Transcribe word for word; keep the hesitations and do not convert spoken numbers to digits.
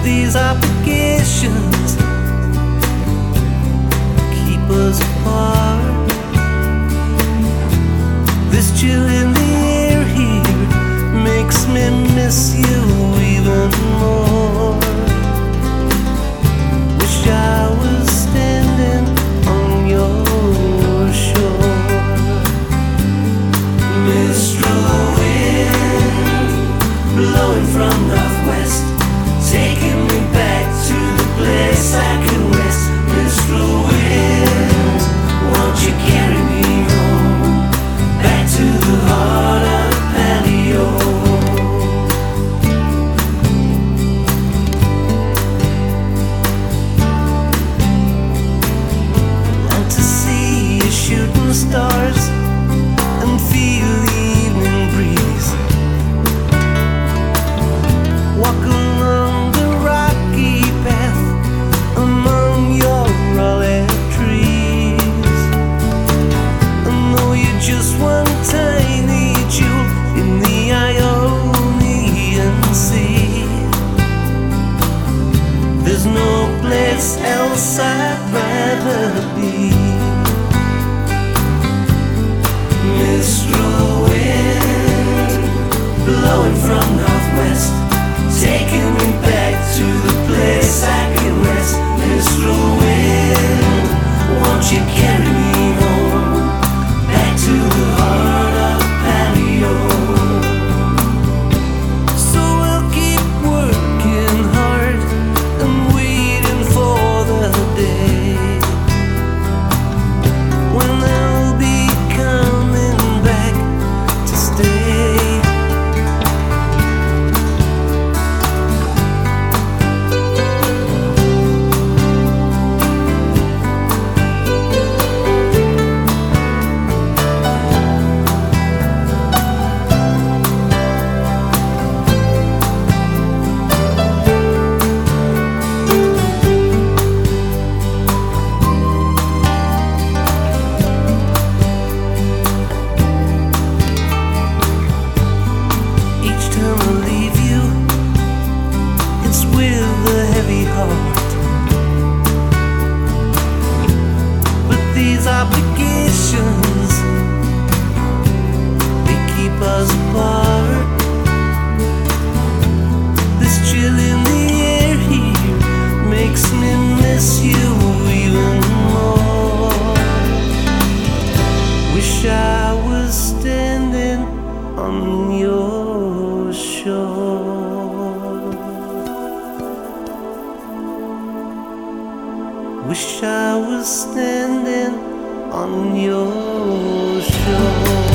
These obligations keep us apart. This chill in the air here makes me miss you even more. Wish I was standing on your shore. Mistral wind blowing from northwest, taking me back to the place I can rest. Mistral wind, won't you carry me home, back to the heart of Palio? Want to see you shooting stars and feel the evening breeze. Walk along the rocky path among your olive trees. I know you're just one tiny jewel in the Ionian Sea. There's no place else I'd rather be. Mistral wind blowing from northwest, taking me back to the place I can rest. Mistral wind, won't you carry me home, back to the heart of Palio? So we'll keep working hard and waiting for the day when I'll be coming back to stay. Each time I leave you, it's with a heavy heart. But these obligations, they keep us apart. This chill in the air here makes me miss you even more. Wish I was standing on your shore. Wish I was standing on your shore.